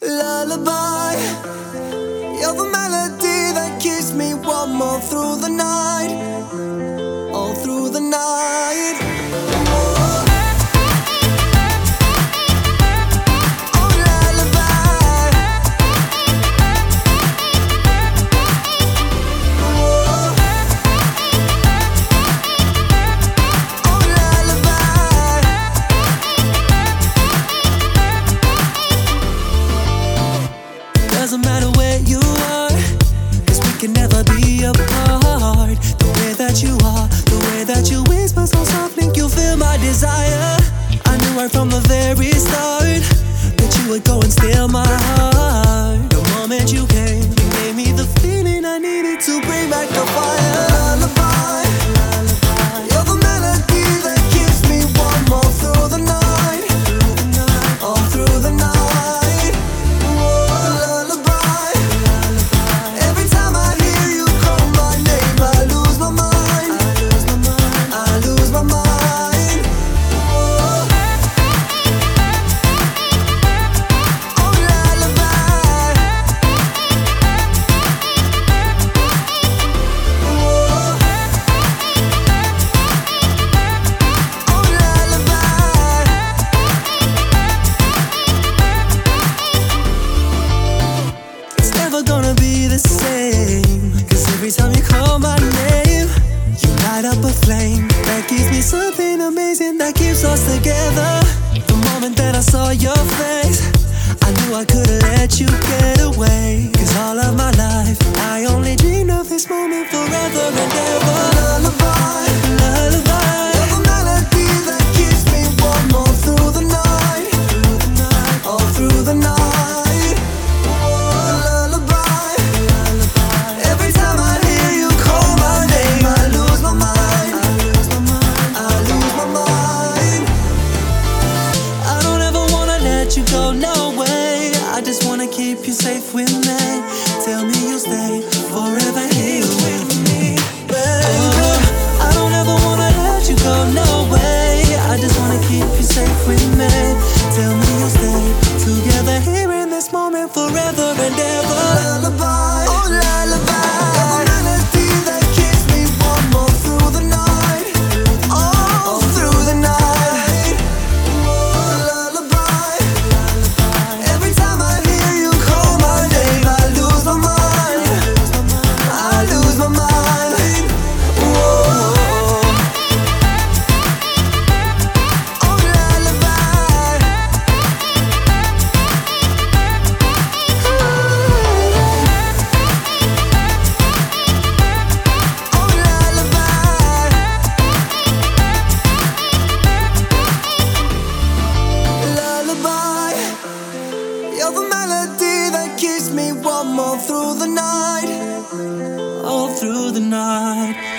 Lullaby, you're the melody that keeps me warm all through the night, all through the night. Oh, oh lullaby. Oh, oh lullaby. Doesn't matter where you are, 'cause we can never be apart. The way that you are, the way that you whisper so softly, you feel my desire. I knew right from the very start that you would go and steal my heart. The moment you came, you gave me the feeling I needed to bring back the fire. Lullaby, you're the melody that keeps me warm all through the night, all through the night. Oh, lullaby. Every time I hear you call my name, I lose my mind. I lose my mind. Oh, oh lullaby. Oh, oh lullaby. It's never gonna be the same, 'cause every time you call my name, you light up a flame that gives me something amazing that keeps us together. The moment that I saw your face, I knew I couldn't let you get away. 'Cause all of my life, I only dreamed of this moment forever and ever. Lullaby, lullaby, you're the melody that keeps me warm all through the night, all through the night. Oh, lullaby. Every time I hear you call my name, I lose my mind. I lose my mind. I don't ever wanna let you go, no way. I just wanna keep you safe with me. Tell me you'll stay forever here with me, baby. I don't ever wanna let you go, no way. I just wanna keep you safe with me. Tell me you'll stay together here in this moment forever and ever. Lullaby, oh lullaby, you're the melody that keeps me warm all through the night, all through the night. Oh lullaby, every time I hear you call my name, I lose my mind. I lose my mind. Whoa. Oh lullaby. Oh lullaby. Lullaby, you're the melody that keeps me warm all through the night, all through the night.